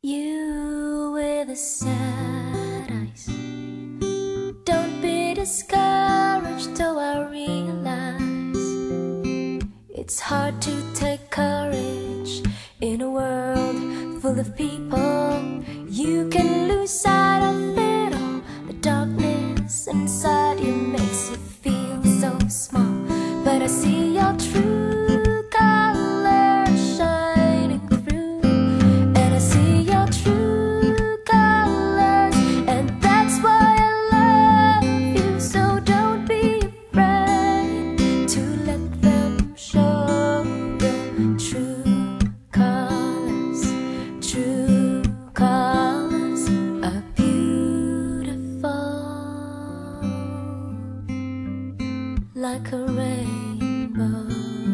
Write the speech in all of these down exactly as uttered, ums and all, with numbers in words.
You with the sad eyes, don't be discouraged, though I realize it's hard to take courage in a world full of people. You can lose sight of it all. The darkness inside you makes you feel so small, but I see your true colors shining through, and I see your true colors, and that's why I love you. So don't be afraid to let them show your true colors. True colors are beautiful, like a rainbow.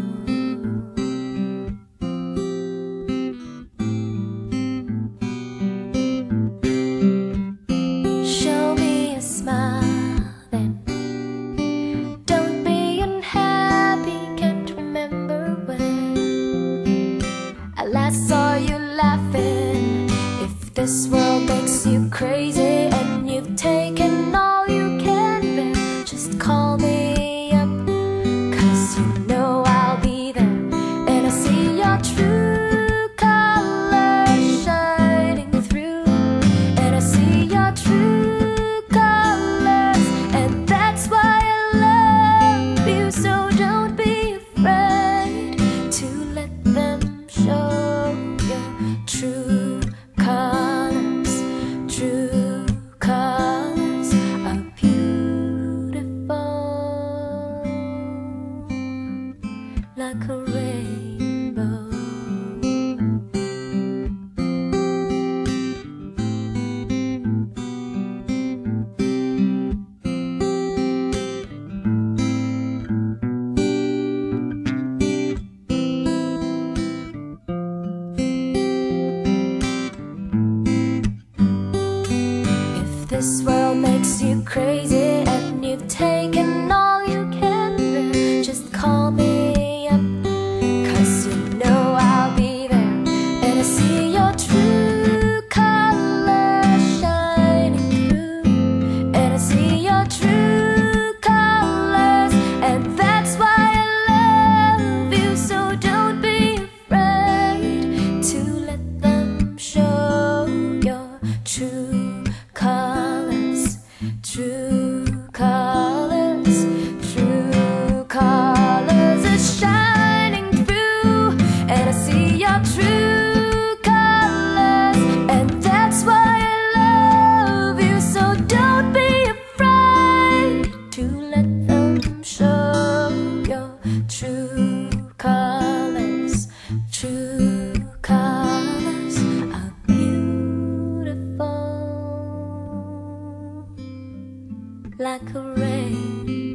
Show me a smile then, don't be unhappy, can't remember when I last saw you laughing. If this world makes you crazy and you've taken all you can bear, just call me up, 'cause you know I'll be there. And I see your true colors shining through, and I see your true colors, and that's why I love you. So don't be afraid to let them show your true colors. True colors are beautiful, like a rainbow. This world makes you crazy and you've taken all you can bear, just call me up, 'cause you know I'll be there. And I see your true colors shining through, and I see your true colors, and that's why I love you. So don't be afraid to let them show your true colors. True colors, true colors are shining through, and I see your true colors, and that's why I love you. So don't be afraid to let them show your true colors. True colors are beautiful, like a rain.